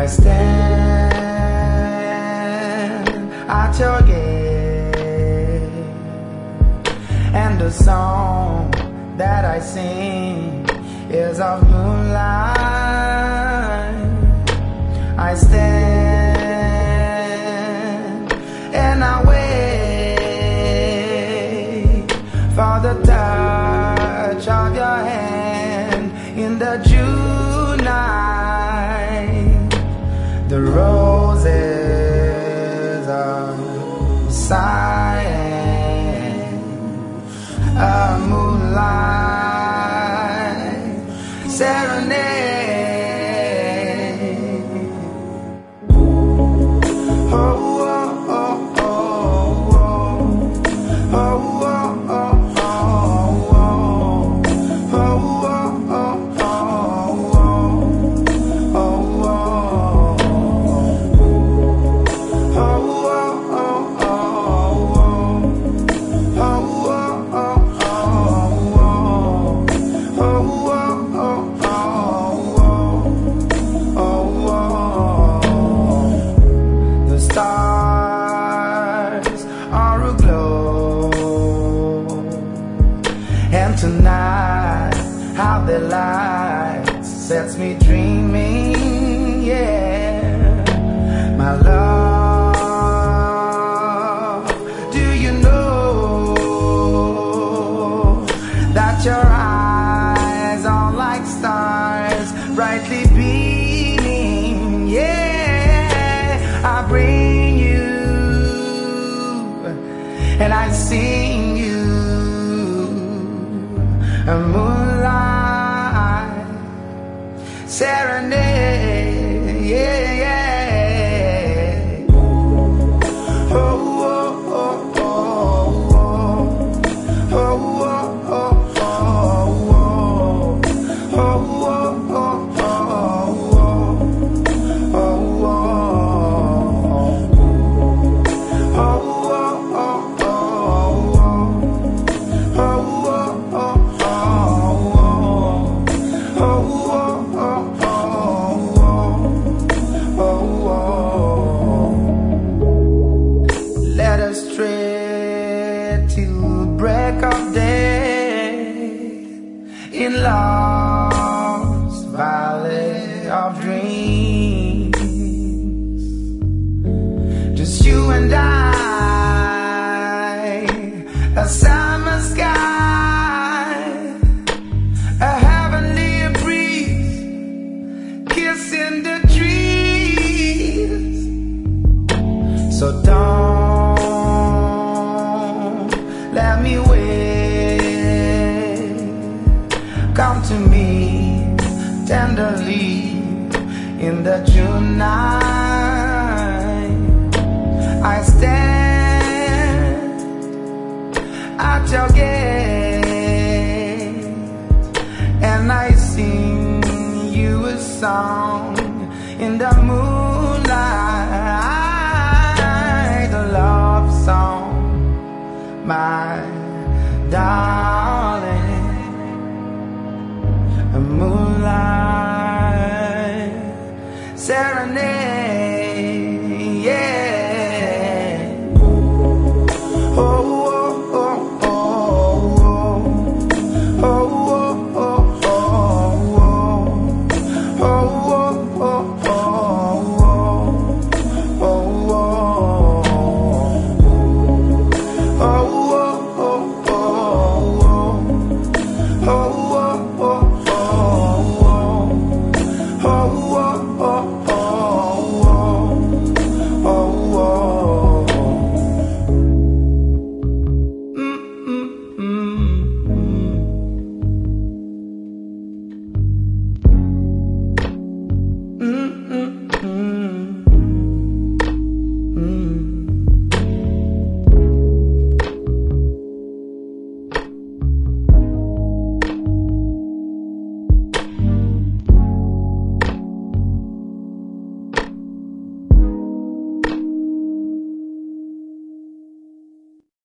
I stand at your gate, and the song that I sing is of moonlight. I stand and I wait for the touch of your hand in the June night. The roses are sighing, a moonlight serenade. Oh, oh, oh, oh, oh, oh, oh, oh, oh, tonight, how the light sets me dreaming, yeah. My love, do you know that your eyes are like stars brightly beaming, yeah. I bring you and I sing you a moonlight serenade, yeah, yeah. Oh, oh, oh, oh, oh, oh, oh, oh, oh, oh, break of day in love's valley of dreams. Just you and I, a summer sky, a heavenly breeze, kissing the trees. So don't let me wait. Come to me tenderly in the June night. I stand at your gate and I sing you a song in the moonlight, a love song, my darling, a moonlight serenade.